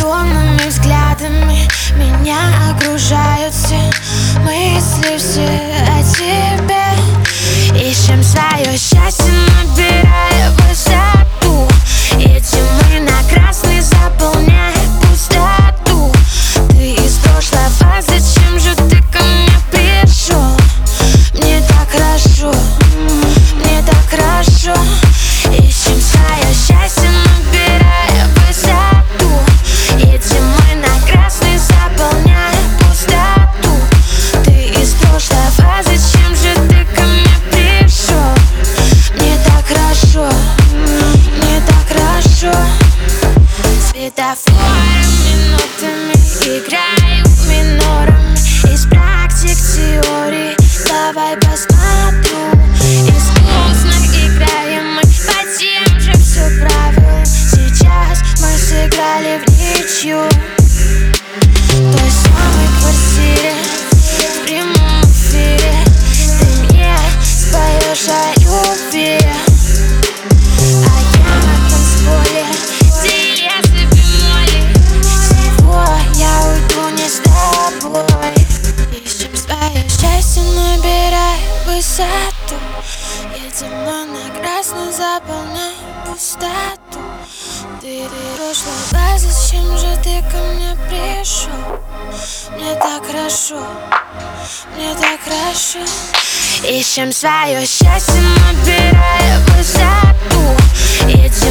Полными взглядами меня окружают все мысли, все о тебе. Ищем свое счастье, набирая высоту. Едем мы на красный, заполняя пустоту. Ты из прошлого, зачем же ты ко мне пришел? Мне так хорошо, мне так хорошо. Ищем свое счастье, набирая высоту. Едем мы на красный, заполняя пустоту. Ты из прошлого, зачем же ты ко мне пришел? Мне так хорошо, мне так хорошо. Светофоры минутами играю минорами. Из практик теории давай посмотрю. Искусно играем мы по тем же все правилам. Сейчас мы сыграли в ничью. В той самой квартире, в прямом эфире, ты мне споешь о любви. А я на танцполе, диезы бемоли. Всего я уйду не с тобой. Ищем свое счастье, набирая высоту. Едем мы на красный, заполняя пустоту. Ты прошлого, зачем же ты ко мне пришел? Мне так хорошо, мне так хорошо. Ищем свое счастье, набирая высоту. Едем